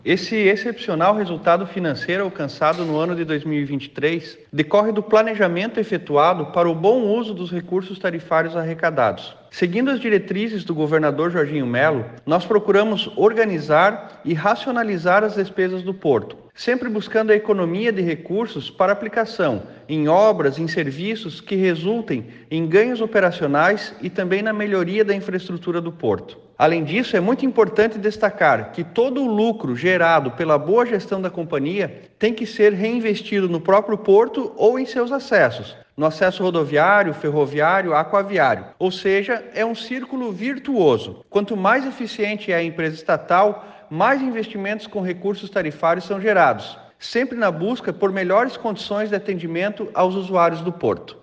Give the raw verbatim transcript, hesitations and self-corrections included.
Esse excepcional resultado financeiro alcançado no ano de dois mil e vinte e três decorre do planejamento efetuado para o bom uso dos recursos tarifários arrecadados. Seguindo as diretrizes do governador Jorginho Melo, nós procuramos organizar e racionalizar as despesas do Porto, sempre buscando a economia de recursos para aplicação em obras, em serviços que resultem em ganhos operacionais e também na melhoria da infraestrutura do Porto. Além disso, é muito importante destacar que todo o lucro gerado pela boa gestão da companhia tem que ser reinvestido no próprio porto ou em seus acessos, no acesso rodoviário, ferroviário, aquaviário. Ou seja, é um círculo virtuoso. Quanto mais eficiente é a empresa estatal, mais investimentos com recursos tarifários são gerados, sempre na busca por melhores condições de atendimento aos usuários do porto.